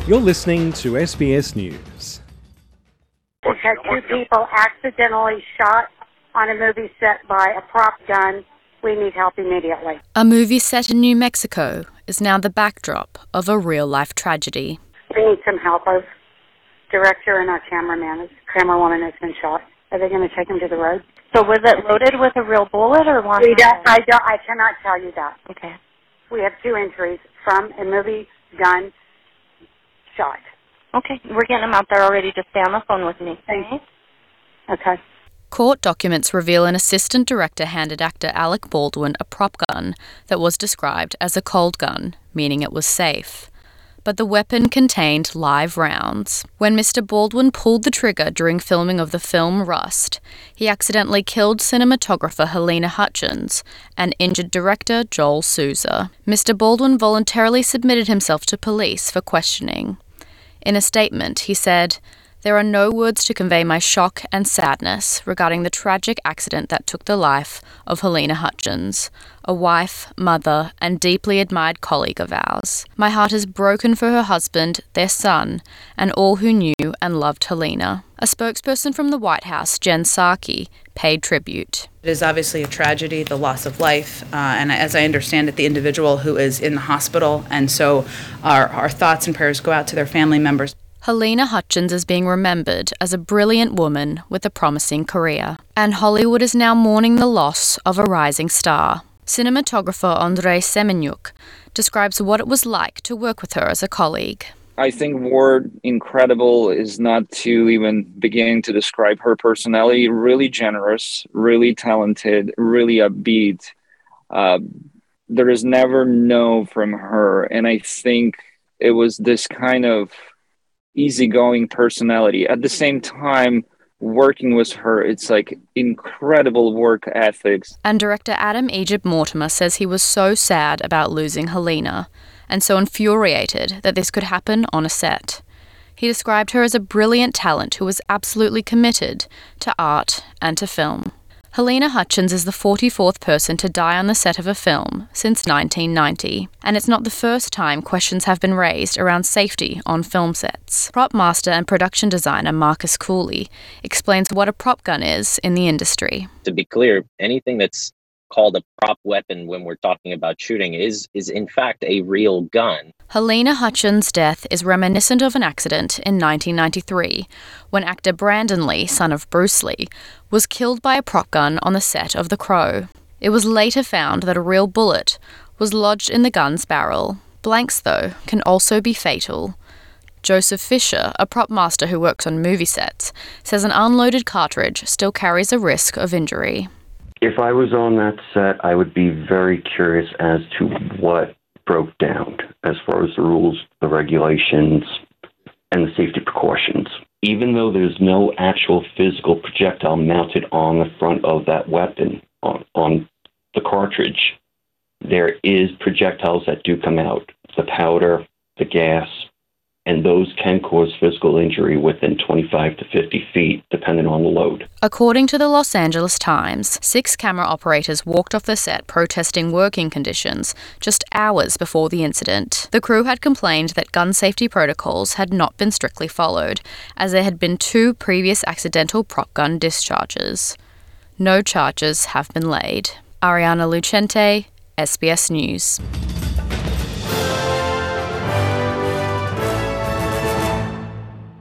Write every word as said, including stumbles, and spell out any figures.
You're listening to S B S News. We've had two people accidentally shot on a movie set by a prop gun. We need help immediately. A movie set in New Mexico is now the backdrop of a real-life tragedy. We need some help. Our director and our cameraman, this camerawoman has been shot. Are they going to take him to the road? So was it loaded with a real bullet or one? We don't, I, don't, I cannot tell you that. Okay. We have two injuries from a movie gun shot. Okay. We're getting them out there already. Just stay on the phone with me. Okay. Okay. Court documents reveal an assistant director handed actor Alec Baldwin a prop gun that was described as a cold gun, meaning it was safe. But the weapon contained live rounds. When Mister Baldwin pulled the trigger during filming of the film Rust, he accidentally killed cinematographer Halyna Hutchins and injured director Joel Souza. Mister Baldwin voluntarily submitted himself to police for questioning. In a statement, he said, "There are no words to convey my shock and sadness regarding the tragic accident that took the life of Halyna Hutchins, a wife, mother, and deeply admired colleague of ours. My heart is broken for her husband, their son, and all who knew and loved Halyna." A spokesperson from the White House, Jen Psaki, paid tribute. It is obviously a tragedy, the loss of life, uh, and as I understand it, the individual who is in the hospital, and so our, our thoughts and prayers go out to their family members. Halyna Hutchins is being remembered as a brilliant woman with a promising career, and Hollywood is now mourning the loss of a rising star. Cinematographer Andrei Semenyuk describes what it was like to work with her as a colleague. I think word incredible is not to even begin to describe her personality. Really generous, really talented, really upbeat. Uh, there is never no from her, and I think it was this kind of easygoing personality. At the same time, working with her, it's like incredible work ethics. And director Adam Egypt Mortimer says he was so sad about losing Halyna, and so infuriated that this could happen on a set. He described her as a brilliant talent who was absolutely committed to art and to film. Halyna Hutchins is the forty-fourth person to die on the set of a film since nineteen ninety, and it's not the first time questions have been raised around safety on film sets. Prop master and production designer Marcus Cooley explains what a prop gun is in the industry. To be clear, anything that's called a prop weapon when we're talking about shooting is is in fact a real gun. Halyna Hutchins' death is reminiscent of an accident in nineteen ninety-three when actor Brandon Lee, son of Bruce Lee, was killed by a prop gun on the set of The Crow. It was later found that a real bullet was lodged in the gun's barrel. Blanks, though, can also be fatal. Joseph Fisher, a prop master who works on movie sets, says an unloaded cartridge still carries a risk of injury. If I was on that set, I would be very curious as to what broke down as far as the rules, the regulations, and the safety precautions. Even though there's no actual physical projectile mounted on the front of that weapon, on, on the cartridge, there is projectiles that do come out. The powder, the gas, and those can cause physical injury within twenty-five to fifty feet, depending on the load. According to the Los Angeles Times, six camera operators walked off the set protesting working conditions just hours before the incident. The crew had complained that gun safety protocols had not been strictly followed, as there had been two previous accidental prop gun discharges. No charges have been laid. Ariana Lucente, S B S News.